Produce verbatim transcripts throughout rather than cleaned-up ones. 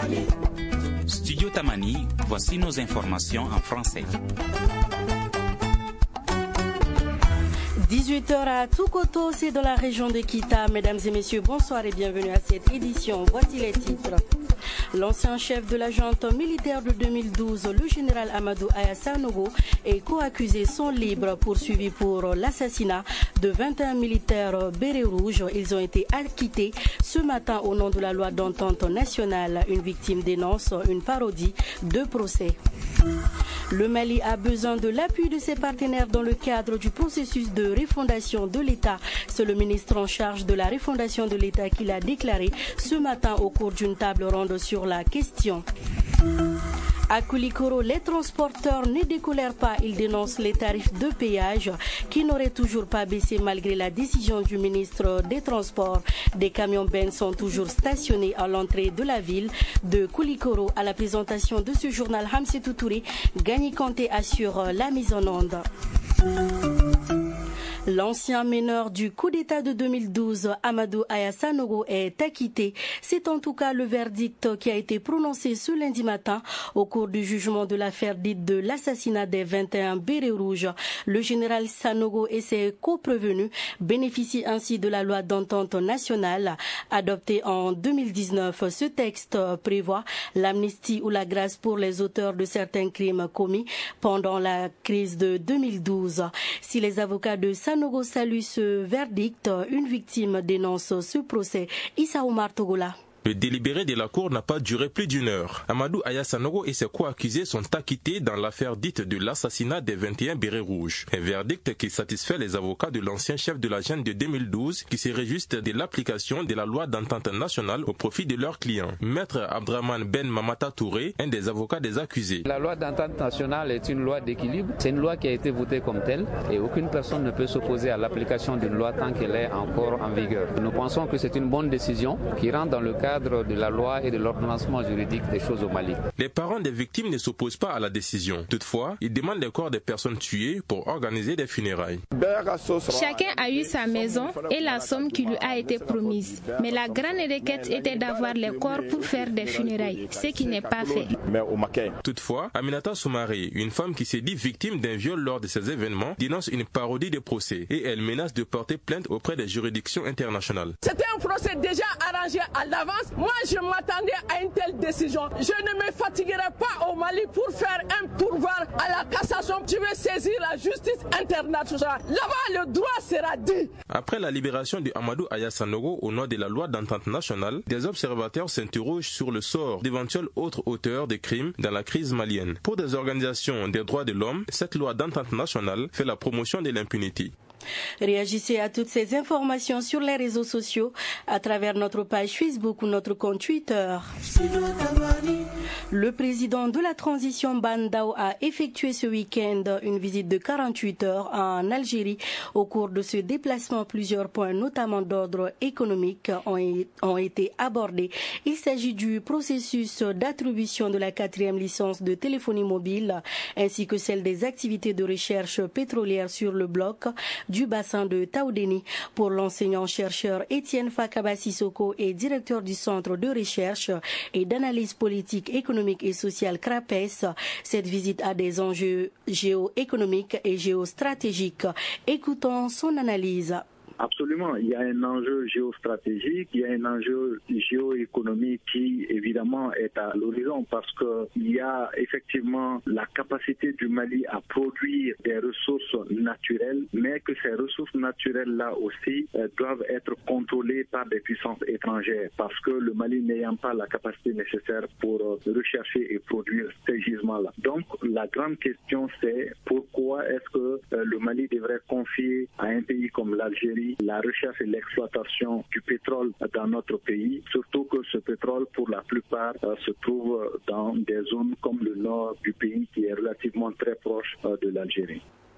Studio Tamani, voici nos informations en français. dix-huit heures à Toukoto, c'est dans la région de Kita. Mesdames et messieurs, bonsoir et bienvenue à cette édition. Voici les titres. L'ancien chef de la junte militaire de deux mille douze, le général Amadou Aya Sanogo, est co-accusé sont libres, poursuivis pour l'assassinat de vingt et un militaires bérets rouges. Ils ont été acquittés ce matin au nom de la loi d'entente nationale. Une victime dénonce une parodie de procès. Le Mali a besoin de l'appui de ses partenaires dans le cadre du processus de refondation de l'État. C'est le ministre en charge de la refondation de l'État qui l'a déclaré ce matin au cours d'une table ronde sur la question. À Koulikoro, les transporteurs ne décolèrent pas. Ils dénoncent les tarifs de péage qui n'auraient toujours pas baissé malgré la décision du ministre des Transports. Des camions benz sont toujours stationnés à l'entrée de la ville de Koulikoro. À la présentation de ce journal, Hamsetou Touré, Gagny Kanté assure la mise en onde. L'ancien meneur du coup d'État de deux mille douze, Amadou Aya Sanogo, est acquitté. C'est en tout cas le verdict qui a été prononcé ce lundi matin au cours du jugement de l'affaire dite de l'assassinat des vingt et un bérets rouges. Le général Sanogo et ses co-prévenus bénéficient ainsi de la loi d'entente nationale adoptée en deux mille dix-neuf. Ce texte prévoit l'amnistie ou la grâce pour les auteurs de certains crimes commis pendant la crise de deux mille douze. Si les avocats de Sanogo salue ce verdict, une victime dénonce ce procès. Issa Oumar Togola. Le délibéré de la Cour n'a pas duré plus d'une heure. Amadou Aya Sanogo et ses co-accusés sont acquittés dans l'affaire dite de l'assassinat des vingt et un bérets rouges. Un verdict qui satisfait les avocats de l'ancien chef de la junte de deux mille douze qui se réjouissent de l'application de la loi d'entente nationale au profit de leurs clients. Maître Abdraman Ben Mamata Touré, un des avocats des accusés. La loi d'entente nationale est une loi d'équilibre. C'est une loi qui a été votée comme telle et aucune personne ne peut s'opposer à l'application d'une loi tant qu'elle est encore en vigueur. Nous pensons que c'est une bonne décision qui rentre dans le cadre de la loi et de l'ordonnancement juridique des choses au Mali. Les parents des victimes ne s'opposent pas à la décision. Toutefois, ils demandent les corps des personnes tuées pour organiser des funérailles. Chacun a eu sa maison et la somme qui lui a été promise. Mais la grande requête était d'avoir les corps pour faire des funérailles, ce qui n'est pas fait. Toutefois, Aminata Soumaré, une femme qui s'est dit victime d'un viol lors de ces événements, dénonce une parodie de procès et elle menace de porter plainte auprès des juridictions internationales. C'était un procès déjà arrangé à l'avance. Moi, je m'attendais à une telle décision. Je ne me fatiguerai pas au Mali pour faire un pourvoi à la cassation. Je vais saisir la justice internationale. Là-bas, le droit sera dit. Après la libération de Amadou Aya Sanogo au nom de la loi d'entente nationale, des observateurs s'interrogent sur le sort d'éventuels autres auteurs de crimes dans la crise malienne. Pour des organisations des droits de l'homme, cette loi d'entente nationale fait la promotion de l'impunité. Réagissez à toutes ces informations sur les réseaux sociaux à travers notre page Facebook ou notre compte Twitter. Le président de la transition Bandao a effectué ce week-end une visite de quarante-huit heures en Algérie. Au cours de ce déplacement, plusieurs points, notamment d'ordre économique, ont, ont été abordés. Il s'agit du processus d'attribution de la quatrième licence de téléphonie mobile ainsi que celle des activités de recherche pétrolière sur le bloc du bassin de Taoudéni. Pour l'enseignant-chercheur Étienne Fakaba Sissoko et directeur du Centre de recherche et d'analyse politique, économique et sociale CRAPES, cette visite a des enjeux géoéconomiques et géostratégiques. Écoutons son analyse. Absolument, il y a un enjeu géostratégique, il y a un enjeu géoéconomique qui évidemment est à l'horizon parce qu'il y a effectivement la capacité du Mali à produire des ressources naturelles, mais que ces ressources naturelles-là aussi euh, doivent être contrôlées par des puissances étrangères parce que le Mali n'ayant pas la capacité nécessaire pour euh, rechercher et produire ces gisements-là. Donc la grande question c'est pourquoi est-ce que euh, le Mali devrait confier à un pays comme l'Algérie la recherche et l'exploitation du pétrole dans notre pays, surtout que ce pétrole, pour la plupart, euh, se trouve dans des zones comme le nord du pays qui est relativement très proche euh, de l'Algérie.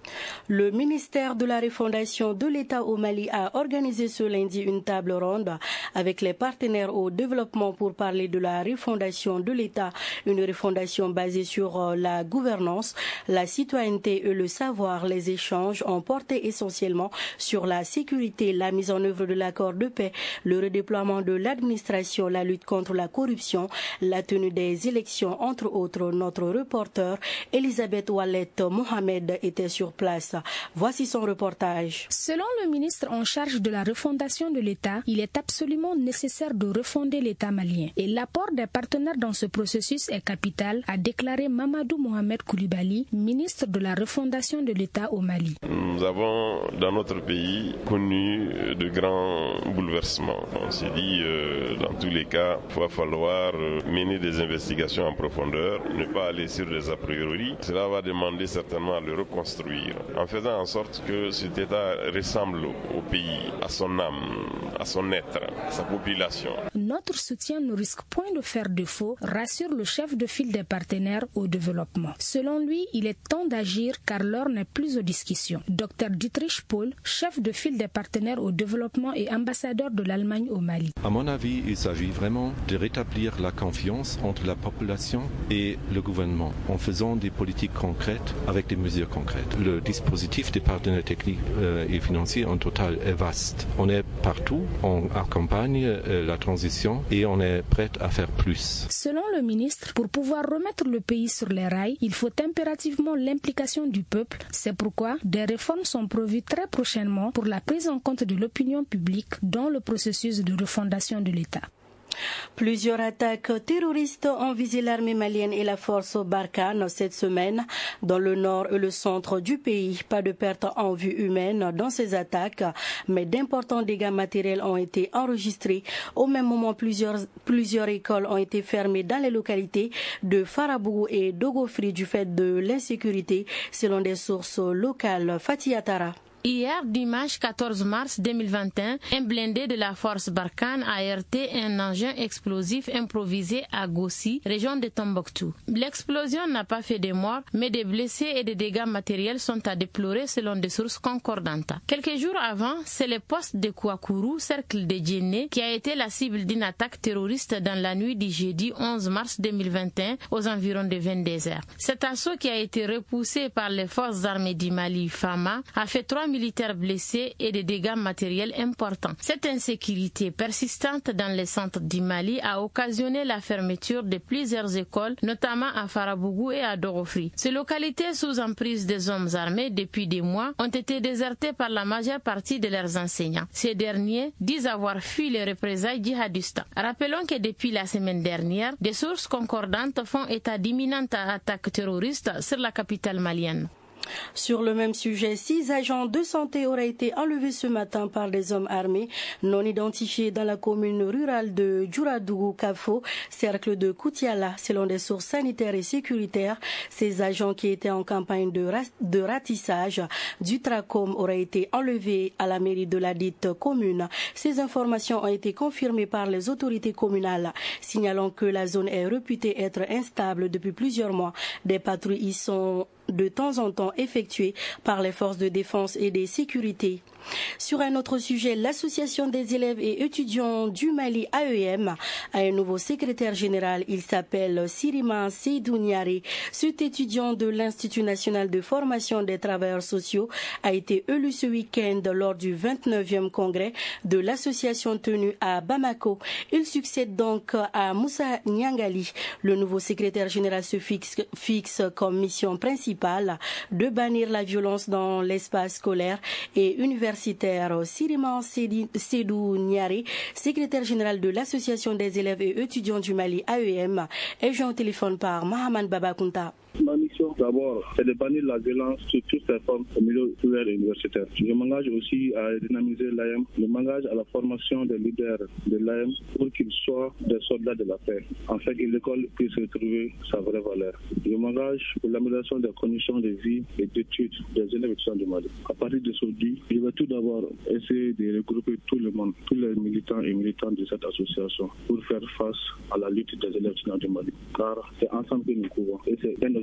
Le ministère de la Refondation de l'État au Mali a organisé ce lundi une table ronde avec les partenaires au développement pour parler de la refondation de l'État, une refondation basée sur la gouvernance, la citoyenneté et le savoir. Les échanges ont porté essentiellement sur la sécurité, la mise en œuvre de l'accord de paix, le redéploiement de l'administration, la lutte contre la corruption, la tenue des élections, entre autres. Notre reporter Elisabeth Wallet Mohamed était sur place. Voici son reportage. Selon le ministre en charge de la refondation de l'État, il est absolument nécessaire de refonder l'État malien. Et l'apport des partenaires dans ce processus est capital, a déclaré Mamadou Mohamed Koulibaly, ministre de la refondation de l'État au Mali. Nous avons dans notre pays connu de grands bouleversements. On s'est dit, euh, dans tous les cas, il va falloir mener des investigations en profondeur, ne pas aller sur des a priori. Cela va demander certainement à le reconstruire, en faisant en sorte que cet État ressemble au pays, à son âme, à son être, à sa population. Notre soutien ne risque point de faire défaut, rassure le chef de file des partenaires au développement. Selon lui, il est temps d'agir car l'heure n'est plus aux discussions. Docteur Dietrich Paul, chef de file des partenaires au développement et ambassadeur de l'Allemagne au Mali. À mon avis, il s'agit vraiment de rétablir la confiance entre la population et le gouvernement en faisant des politiques concrètes avec des mesures concrètes. Le dispositif des partenaires techniques et financiers en total est vaste. On est partout, on accompagne la transition et on est prêt à faire plus. Selon le ministre, pour pouvoir remettre le pays sur les rails, il faut impérativement l'implication du peuple. C'est pourquoi des réformes sont prévues très prochainement pour la prise en compte de l'opinion publique dans le processus de refondation de l'État. Plusieurs attaques terroristes ont visé l'armée malienne et la force Barkhane cette semaine dans le nord et le centre du pays. Pas de pertes en vie humaine dans ces attaques, mais d'importants dégâts matériels ont été enregistrés. Au même moment, plusieurs, plusieurs écoles ont été fermées dans les localités de Farabougou et d'Ogofri du fait de l'insécurité, selon des sources locales. Fatih Atara. Hier, dimanche quatorze mars deux mille vingt et un, un blindé de la force Barkhane a heurté un engin explosif improvisé à Gossi, région de Tombouctou. L'explosion n'a pas fait de morts, mais des blessés et des dégâts matériels sont à déplorer selon des sources concordantes. Quelques jours avant, c'est le poste de Kouakourou, cercle de Djenné, qui a été la cible d'une attaque terroriste dans la nuit du jeudi onze mars deux mille vingt et un aux environs de vingt-deux heures. Cet assaut qui a été repoussé par les forces armées du Mali, FAMA, a fait trois militaires blessés et des dégâts matériels importants. Cette insécurité persistante dans les centres du Mali a occasionné la fermeture de plusieurs écoles, notamment à Farabougou et à Dorofri. Ces localités sous emprise des hommes armés depuis des mois ont été désertées par la majeure partie de leurs enseignants. Ces derniers disent avoir fui les représailles djihadistes. Rappelons que depuis la semaine dernière, des sources concordantes font état d'imminentes attaques terroristes sur la capitale malienne. Sur le même sujet, six agents de santé auraient été enlevés ce matin par des hommes armés non identifiés dans la commune rurale de Djouradougou-Kafo, cercle de Koutiala. Selon des sources sanitaires et sécuritaires, ces agents qui étaient en campagne de, rat de ratissage du trachome auraient été enlevés à la mairie de la dite commune. Ces informations ont été confirmées par les autorités communales, signalant que la zone est réputée être instable depuis plusieurs mois. Des patrouilles y sont de temps en temps effectuées par les forces de défense et de sécurité. Sur un autre sujet, l'association des élèves et étudiants du Mali A E M a un nouveau secrétaire général. Il s'appelle Sirima Seydou Niaré. Cet étudiant de l'Institut national de formation des travailleurs sociaux a été élu ce week-end lors du vingt-neuvième congrès de l'association tenu à Bamako. Il succède donc à Moussa Nyangali. Le nouveau secrétaire général se fixe, fixe comme mission principale de bannir la violence dans l'espace scolaire et universitaire. Sirima Seydou Niaré, secrétaire général de l'association des élèves et étudiants du Mali A E M, est joint au téléphone par Mahaman Babakunta. Ma mission, d'abord, c'est de bannir la violence sous toutes ses formes au milieu scolaire et universitaire. Je m'engage aussi à dynamiser l'A M. Je m'engage à la formation des leaders de l'A M pour qu'ils soient des soldats de la paix, afin que l'école puisse retrouver sa vraie valeur. Je m'engage pour l'amélioration des conditions de vie et d'études des élèves étudiants du Mali. À partir de ce dit, je vais tout d'abord essayer de regrouper tout le monde, tous les militants et militantes de cette association, pour faire face à la lutte des élèves étudiants du Mali. Car c'est ensemble que nous pouvons. Et c'est un objectif bien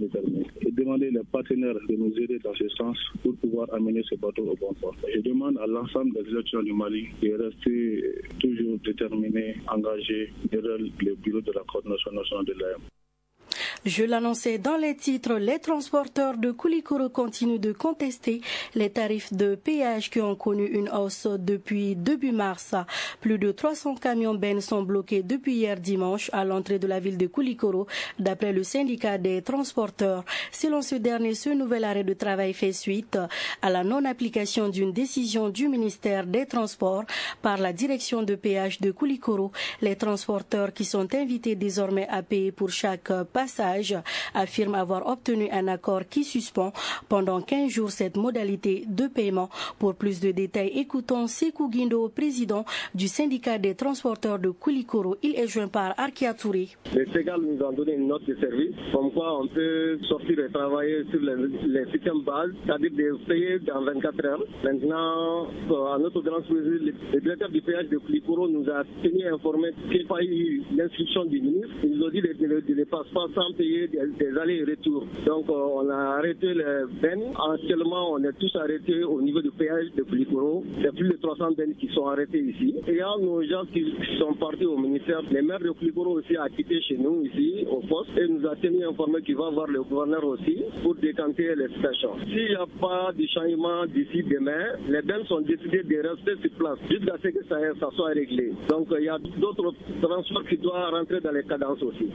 déterminés. Et demander les partenaires de nous aider dans ce sens pour pouvoir amener ce bateau au bon port. Je demande à l'ensemble des acteurs du Mali de rester toujours déterminés, engagés derrière le bureau de la coordination nationale de l'A M. Je l'annonçais dans les titres, les transporteurs de Koulikoro continuent de contester les tarifs de péage qui ont connu une hausse depuis début mars. Plus de trois cents camions bennes sont bloqués depuis hier dimanche à l'entrée de la ville de Koulikoro, d'après le syndicat des transporteurs. Selon ce dernier, ce nouvel arrêt de travail fait suite à la non-application d'une décision du ministère des Transports par la direction de péage de Koulikoro. Les transporteurs qui sont invités désormais à payer pour chaque passage affirme avoir obtenu un accord qui suspend pendant quinze jours cette modalité de paiement. Pour plus de détails, écoutons Sekou Guindo, président du syndicat des transporteurs de Koulikoro. Il est joint par Arkia Touré. Les Ségal nous ont donné une note de service, comme quoi on peut sortir et travailler sur les, les systèmes bases, c'est-à-dire de payer dans vingt-quatre heures. Maintenant, à notre grande surprise, le directeur du péage de Koulikoro nous a tenu informés qu'il n'y a pas eu l'instruction du ministre. Ils nous ont dit de ne pas sans payer Des, des allers et retours. Donc euh, on a arrêté les bennes. Actuellement, on est tous arrêtés au niveau du péage de Koulikoro. Il y a plus de trois cents bennes qui sont arrêtés ici. Et il y a nos gens qui sont partis au ministère. Le maire de Koulikoro aussi a quitté chez nous ici, au poste, et nous a tenu informé qu'il va voir le gouverneur aussi pour décanter les situations. S'il n'y a pas de changement d'ici demain, les bennes sont décidées de rester sur place jusqu'à ce que ça, ça soit réglé. Donc il y a d'autres transports qui doivent rentrer dans les cadences aussi.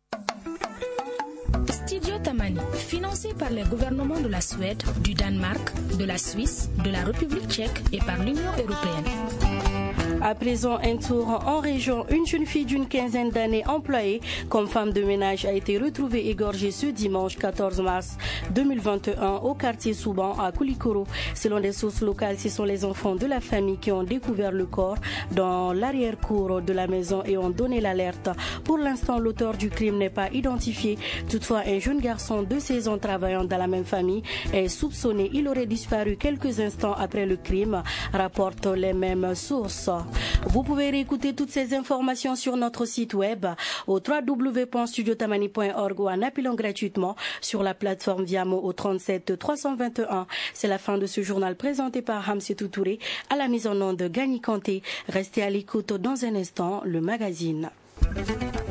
Studio Tamani, financé par les gouvernements de la Suède, du Danemark, de la Suisse, de la République tchèque et par l'Union européenne. À présent, un tour en région. Une jeune fille d'une quinzaine d'années employée comme femme de ménage a été retrouvée égorgée ce dimanche quatorze mars deux mille vingt et un au quartier Souban à Koulikoro. Selon des sources locales, ce sont les enfants de la famille qui ont découvert le corps dans l'arrière-cour de la maison et ont donné l'alerte. Pour l'instant, l'auteur du crime n'est pas identifié. Toutefois, un jeune garçon de seize ans travaillant dans la même famille est soupçonné. Il aurait disparu quelques instants après le crime, rapportent les mêmes sources. Vous pouvez réécouter toutes ces informations sur notre site web au w w w point studio tamani point org ou en appelant gratuitement sur la plateforme Viamo au trente-sept trois cent vingt et un. C'est la fin de ce journal présenté par Hamsetou Touré à la mise en onde de Gagny Kanté. Restez à l'écoute dans un instant, le magazine.